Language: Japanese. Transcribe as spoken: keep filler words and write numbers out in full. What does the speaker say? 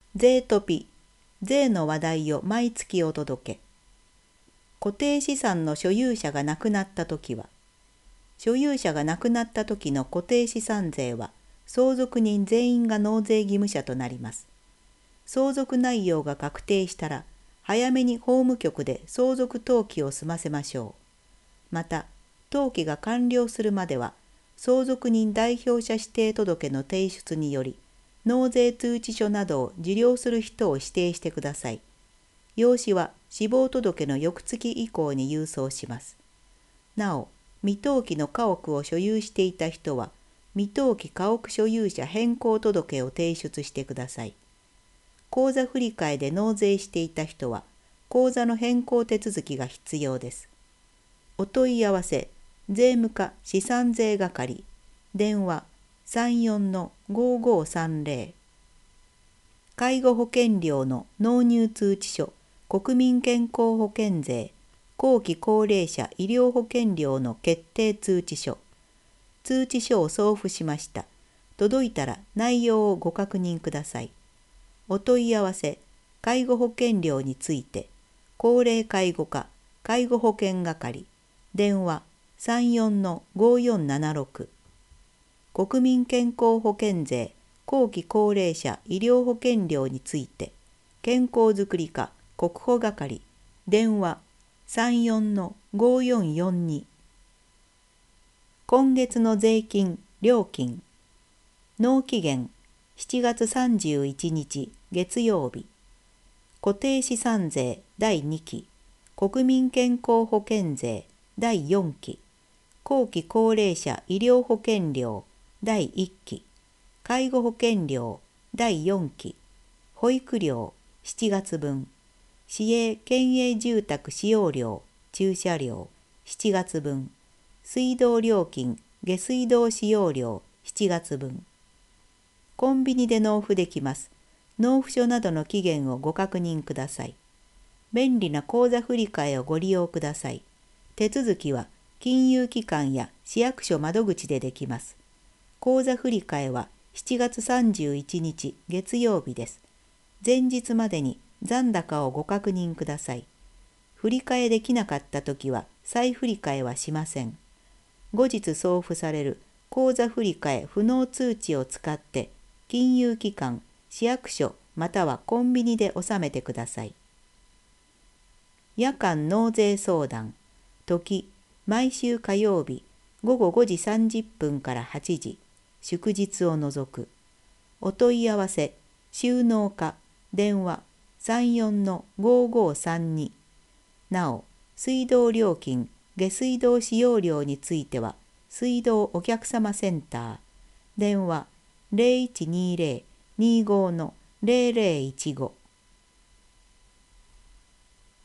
税トピ、税の話題を毎月お届け。固定資産の所有者が亡くなったときは、所有者が亡くなったときの固定資産税は、相続人全員が納税義務者となります。相続内容が確定したら、早めに法務局で相続登記を済ませましょう。また、登記が完了するまでは、相続人代表者指定届の提出により、納税通知書などを受領する人を指定してください。用紙は死亡届の翌月以降に郵送します。なお、未登記の家屋を所有していた人は、未登記家屋所有者変更届を提出してください。口座振替で納税していた人は、口座の変更手続きが必要です。お問い合わせ、税務課資産税係、電話さんよんのごごさんぜろ。介護保険料の納入通知書、国民健康保険税、後期高齢者医療保険料の決定通知書。通知書を送付しました。届いたら内容をご確認ください。お問い合わせ、介護保険料について、高齢介護課、介護保険係、電話さんよんのごよんななろく。国民健康保険税、後期高齢者医療保険料について、健康づくり課、国保係、電話さんよんのごよんよんに。今月の税金、料金。納期限、しちがつさんじゅういちにち月曜日。固定資産税だいにき、国民健康保険税だいよんき、後期高齢者医療保険料だいいっき、介護保険料だいよんき、保育料しちがつぶん、市営県営住宅使用料、駐車料しちがつぶん、水道料金、下水道使用料しちがつぶん。コンビニで納付できます。納付書などの期限をご確認ください。便利な口座振替をご利用ください。手続きは金融機関や市役所窓口でできます。口座振替はしちがつさんじゅういちにち月曜日です。前日までに残高をご確認ください。振り替えできなかったときは再振り替えはしません。後日送付される口座振替不納通知を使って金融機関、市役所またはコンビニで納めてください。夜間納税相談、時、毎週火曜日ごごごじさんじゅっぷんからはちじ、祝日を除く。お問い合わせ、収納課、電話さんよんのごごさんに。なお、水道料金、下水道使用料については、水道お客様センター、電話ゼロいちにゼロ にごのゼロゼロいちご。